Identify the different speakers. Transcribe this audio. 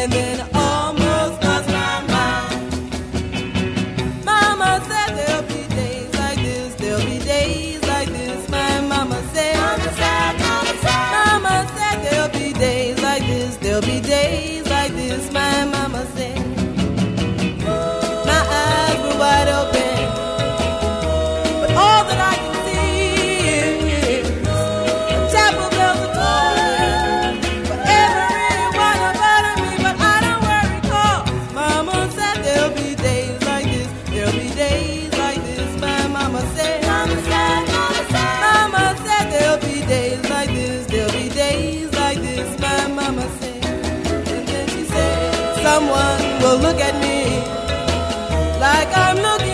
Speaker 1: and then almost lost my mind. Mama said there'll be days like this, there'll be days like this. My mama said, Mama said there'll be days like this, there'll be days like this. My mama said. My eyes were wide open, but all that I can see is chapel bells are tolling for every one about me. But I don't worry, 'cause Mama said there'll be days like this, there'll be days like this. My mama said, Mama said there'll be days like this, there'll be days like this. My mama said, and then she said, someone will look at me like I'm looking